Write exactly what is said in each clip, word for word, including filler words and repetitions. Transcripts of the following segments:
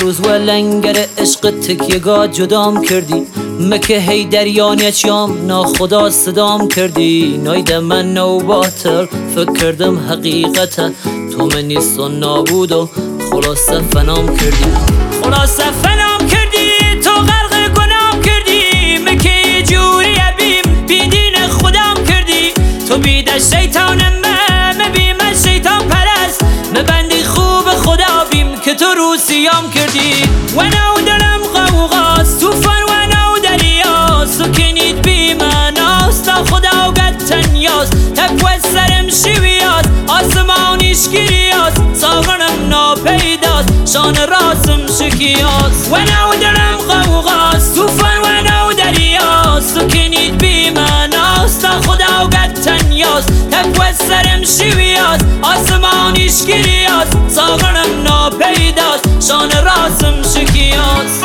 روز و لنگر عشق تکیگاه جدام کردی، مکه هی دریانیه چیام ناخدا صدام کردی. نایده من نو باطل فکر کردم حقیقته، تو من نیست و نابود و خلاصه فنام کردی. خلاصه فنام کردی، تو غرق گنام کردی، مکه جوری بیم بیدین خودم کردی. تو بیده شیطانم مبیم شیطان پرست، مبندی خوب خدا بیم که تو رو سیام کردی. و نو دلم غوغاست توفان و نو دریاست، تو کنید بی مناست خدا و گد تنیاست. تکوه سرم شویاست آسمانیش گیریاست، ساغنم ناپیداست شان راسم شکیاست. و نو دلم غوغاست توفان و نو دریاست، تو کنید بی مناست خدا و گد تنیاست. تکوه سرم شویاست آسمانیش گیریاست، ساغنم ناپیداست شان راسم شکیاست.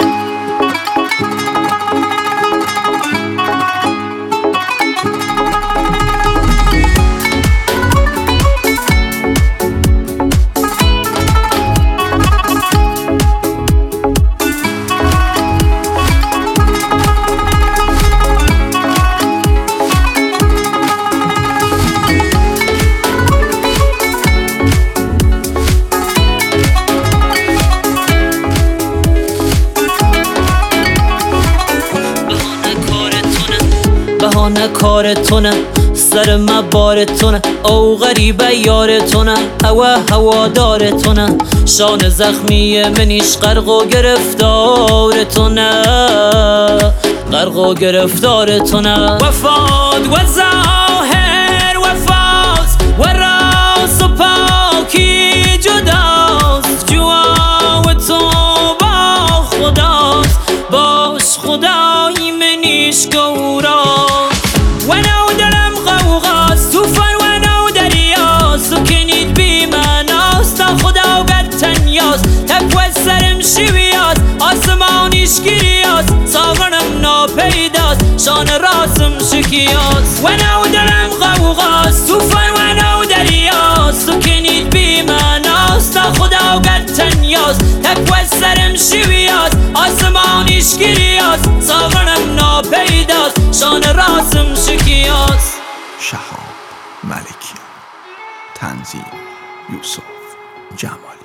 بهانه کارتونه سر ما بارتونه، او غریبه یارتونه هوا هوادارتونه. شان زخمی منیش غرق و گرفتارتونه، غرق و گرفتارتونه. وفاد و ظاهر وفاست و راست و پاکی جداست، جوا و تو با خداست، باش خدای منیش گوراست. و نو دلم غوغاست توفان و نو دریاست، تو کنید بی مناست خدا و گد تنیاست. تکوه سرم شویاست آسمانیش گیریاست، ساغنم ناپیداست شان راسم شکیاست. و نو دلم غوغاست توفان و نو دریاست، تو کنید بی مناست خدا و گد تنیاست. تکوه سرم شویاست آسمانیش گیریاست، ساغنم ناپیداست شان راسم شکیاست. شهاب ملکیان، تنظیم یوسف جمالی.